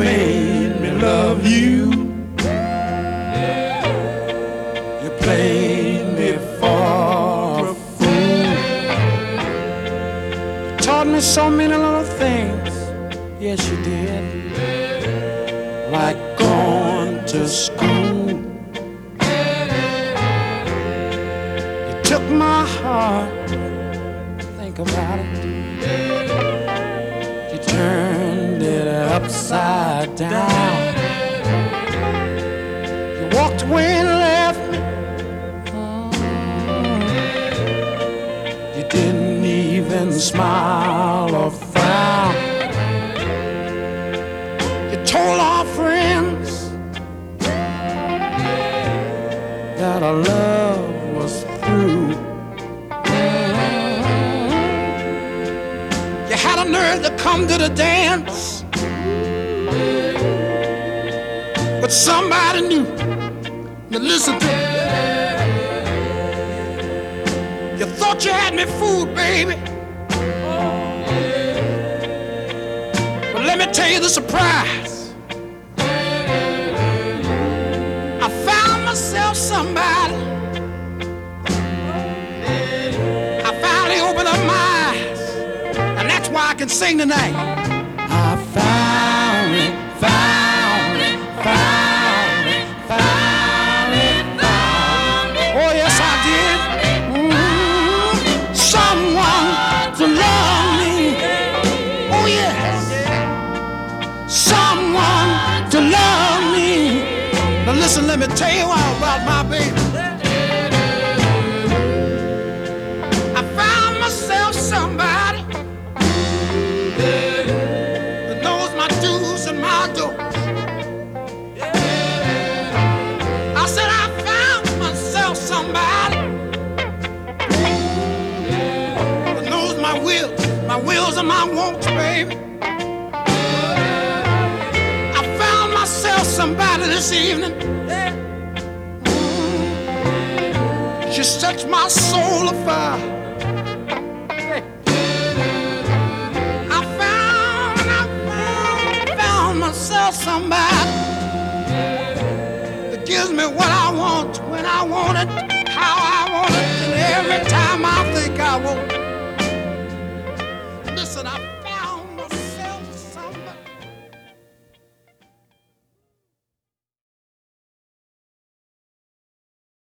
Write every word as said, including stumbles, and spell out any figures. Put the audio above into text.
made me love you. You played me for a fool. You taught me so many little things, yes you did, like going to school. You took my heart, think about it, you turned it upside down. You walked away and left me. You didn't even smile or frown. You told our friends that our love was through. You had a nerve to come to the dance, but somebody knew to listen to me. You thought you had me fooled, baby, but let me tell you the surprise. I found myself somebody. I finally opened up my eyes, and that's why I can sing tonight. I found it, found it, found it, found it, found it. Oh yes I did. Mm-hmm. Someone to love me. Oh yes. Someone to love me. Now listen, let me tell you all about my baby. I found myself somebody that knows my do's and my don'ts. I said I found myself somebody that knows my wills, my wills and my wants, baby. I found myself somebody this evening. She sets my soul afire. I found, I found, found myself somebody that gives me what I want, when I want it, how I want it, and every time I think I want it.